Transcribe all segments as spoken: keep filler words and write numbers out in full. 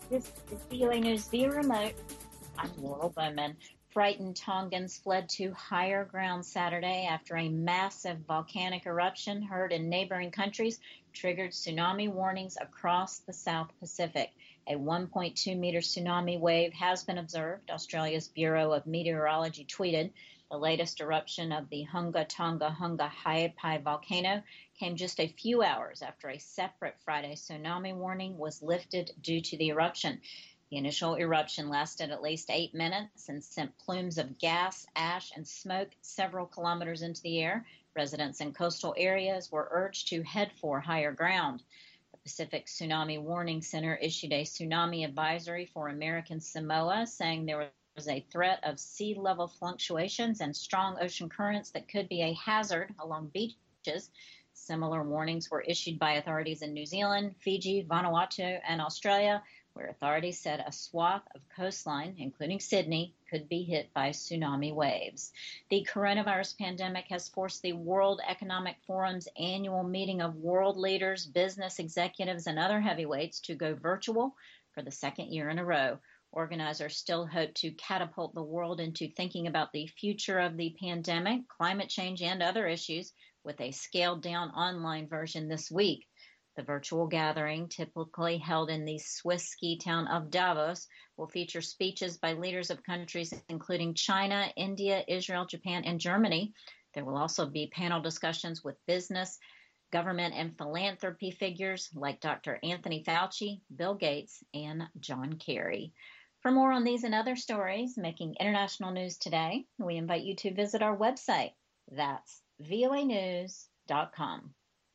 This is V O A News via remote. I'm Laurel Bowman. Frightened Tongans fled to higher ground Saturday after a massive volcanic eruption heard in neighboring countries triggered tsunami warnings across the South Pacific. A one point two meter tsunami wave has been observed, Australia's Bureau of Meteorology tweeted. The latest eruption of the Hunga Tonga Hunga Ha'apai volcano came just a few hours after a separate Friday tsunami warning was lifted due to the eruption. The initial eruption lasted at least eight minutes and sent plumes of gas, ash, and smoke several kilometers into the air. Residents in coastal areas were urged to head for higher ground. The Pacific Tsunami Warning Center issued a tsunami advisory for American Samoa, saying there was a threat of sea level fluctuations and strong ocean currents that could be a hazard along beaches. Similar warnings were issued by authorities in New Zealand, Fiji, Vanuatu, and Australia, where authorities said a swath of coastline, including Sydney, could be hit by tsunami waves. The coronavirus pandemic has forced the World Economic Forum's annual meeting of world leaders, business executives, and other heavyweights to go virtual for the second year in a row. Organizers still hope to catapult the world into thinking about the future of the pandemic, climate change, and other issues with a scaled-down online version this week. The virtual gathering, typically held in the Swiss ski town of Davos, will feature speeches by leaders of countries including China, India, Israel, Japan, and Germany. There will also be panel discussions with business, government, and philanthropy figures like Doctor Anthony Fauci, Bill Gates, and John Kerry. For more on these and other stories making international news today, we invite you to visit our website. That's V O A news dot com.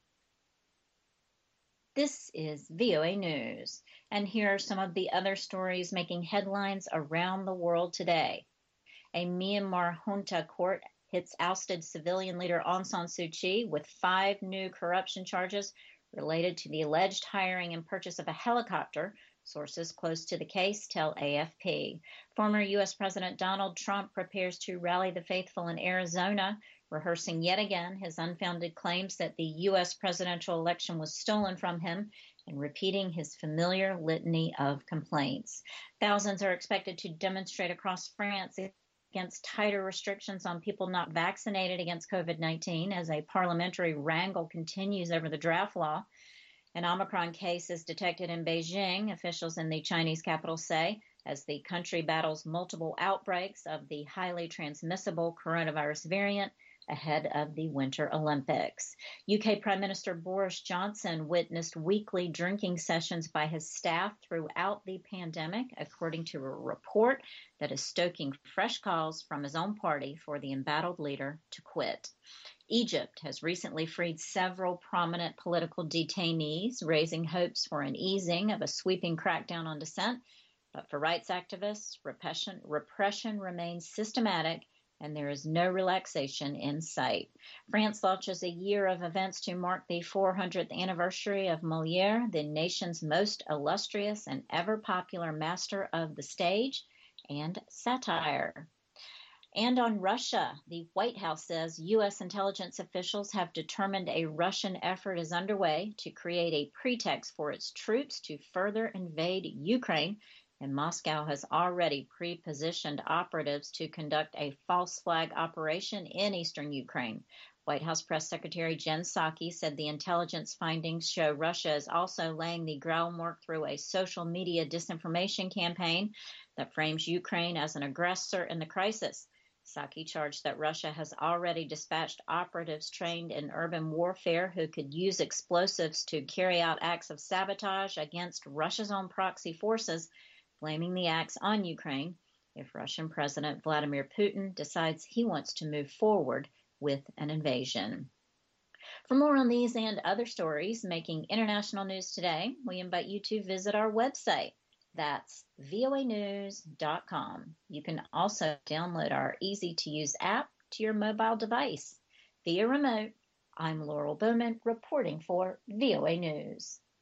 This is V O A News, and here are some of the other stories making headlines around the world today. A Myanmar junta court hits ousted civilian leader Aung San Suu Kyi with five new corruption charges related to the alleged hiring and purchase of a helicopter. Sources close to the case tell A F P. Former U S President Donald Trump prepares to rally the faithful in Arizona, rehearsing yet again his unfounded claims that the U S presidential election was stolen from him and repeating his familiar litany of complaints. Thousands are expected to demonstrate across France against tighter restrictions on people not vaccinated against COVID nineteen as a parliamentary wrangle continues over the draft law. An Omicron case is detected in Beijing, officials in the Chinese capital say, as the country battles multiple outbreaks of the highly transmissible coronavirus variant ahead of the Winter Olympics. U K Prime Minister Boris Johnson witnessed weekly drinking sessions by his staff throughout the pandemic, according to a report that is stoking fresh calls from his own party for the embattled leader to quit. Egypt has recently freed several prominent political detainees, raising hopes for an easing of a sweeping crackdown on dissent. But for rights activists, repression, repression remains systematic, and there is no relaxation in sight. France launches a year of events to mark the four hundredth anniversary of Molière, the nation's most illustrious and ever-popular master of the stage and satire. And on Russia, the White House says U S intelligence officials have determined a Russian effort is underway to create a pretext for its troops to further invade Ukraine, and Moscow has already pre-positioned operatives to conduct a false flag operation in eastern Ukraine. White House Press Secretary Jen Psaki said the intelligence findings show Russia is also laying the groundwork through a social media disinformation campaign that frames Ukraine as an aggressor in the crisis. Psaki charged that Russia has already dispatched operatives trained in urban warfare who could use explosives to carry out acts of sabotage against Russia's own proxy forces, blaming the acts on Ukraine if Russian President Vladimir Putin decides he wants to move forward with an invasion. For more on these and other stories making international news today, we invite you to visit our website. That's V O A news dot com. You can also download our easy-to-use app to your mobile device. Via remote, I'm Laurel Bowman reporting for V O A News.